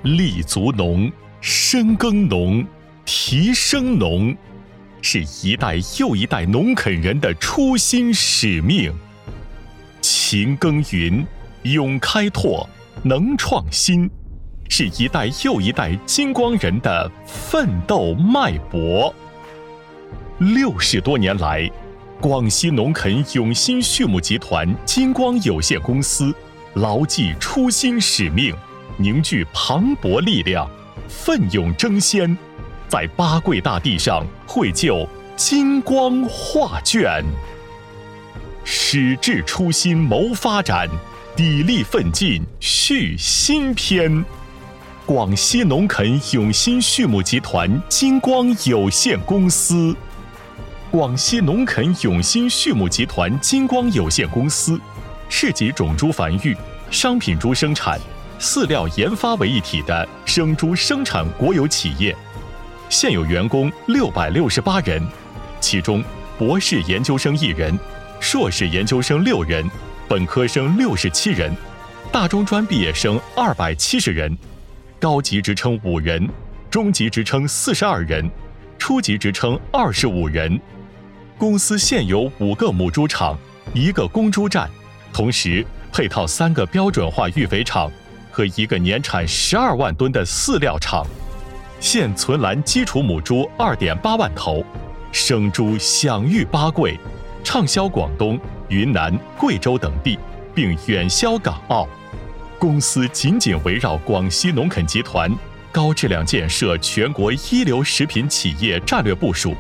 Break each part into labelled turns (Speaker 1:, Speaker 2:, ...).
Speaker 1: 立足农，深耕农，提升农，是一代又一代农垦人的初心使命。勤耕耘，勇开拓，能创新，是一代又一代金光人的奋斗脉搏。60多年来，广西农垦永兴畜牧集团金光有限公司牢记初心使命，凝聚磅礴力量，奋勇争先，在八桂大地上绘就金光画卷。矢志初心谋发展，砥砺奋进续新篇。广西农垦永兴畜牧集团金光有限公司。广西农垦永兴畜牧集团金光有限公司是集种猪繁育、商品猪生产、饲料研发为一体的生猪生产国有企业，现有员工668人，其中博士研究生1人，硕士研究生6人，本科生67人，大中专毕业生270人，高级职称5人，中级职称42人，初级职称25人。公司现有5个母猪场、1个公猪站，同时配套3个标准化育肥场和1个年产12万吨的饲料厂。现存栏基础母猪2.8万头，生猪享誉八桂，畅销广东、云南、贵州等地，并远销港澳。公司紧紧围绕广西农垦集团高质量建设全国一流食品企业战略部署。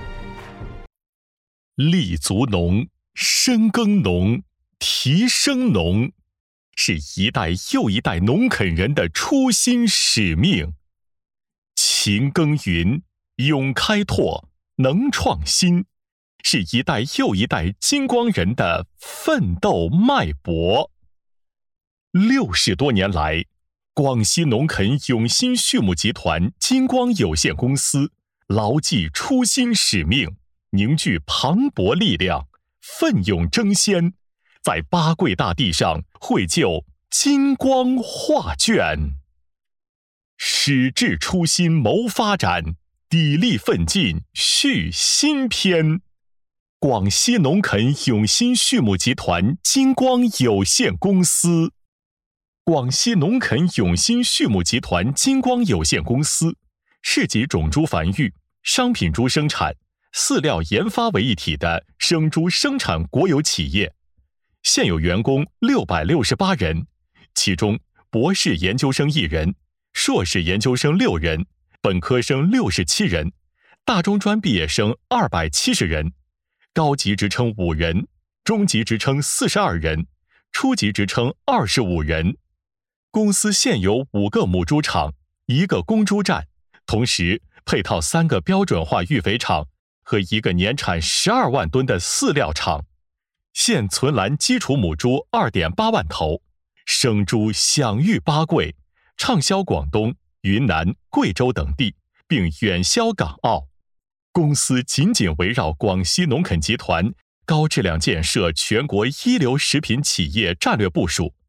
Speaker 1: 立足农，深耕农，提升农，是一代又一代农垦人的初心使命。勤耕耘，勇开拓，能创新，是一代又一代金光人的奋斗脉搏。60多年来，广西农垦永兴畜牧集团金光有限公司牢记初心使命，凝聚磅礴力量，奋勇争先，在八桂大地上绘就金光画卷。矢志初心谋发展，砥砺奋进续新篇。广西农垦永兴畜牧集团金光有限公司。广西农垦永兴畜牧集团金光有限公司是集种猪繁育、商品猪生产、饲料研发为一体的生猪生产国有企业，现有员工668人，其中博士研究生1人，硕士研究生6人，本科生67人，大中专毕业生270人，高级职称5人，中级职称42人，初级职称25人。公司现有5个母猪场、1个公猪站，同时配套3个标准化育肥场和1个年产12万吨的饲料厂。现存栏基础母猪2.8万头，生猪享誉八桂，畅销广东、云南、贵州等地，并远销港澳。公司紧紧围绕广西农垦集团高质量建设全国一流食品企业战略部署，